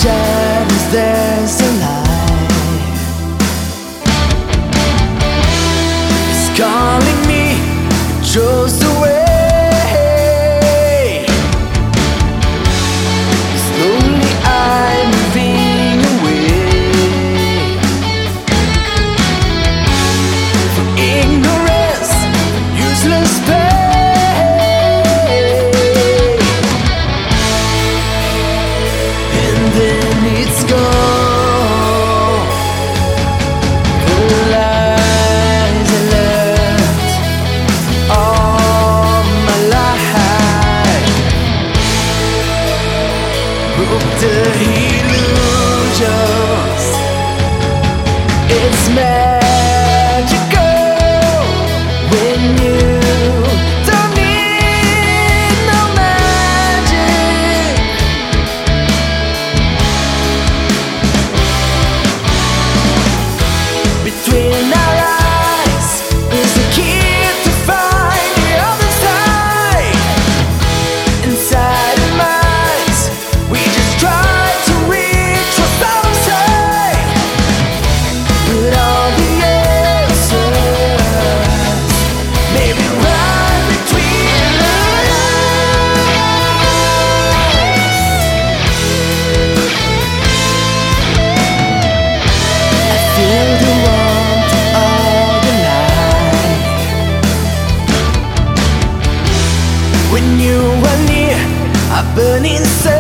shadows there's a light. It's calling me, it draws away. Slowly I'm moving away from ignorance, useless pain. And then it's gone, the lies I left all my life, broke the illusions. It's magical when you don't need no magic. Between our eyes is the key to find the other side. Inside our minds, we just try to reach what's outside. But all the answers may be right between our eyes. I feel the warmth of the light when you are near. I burn inside.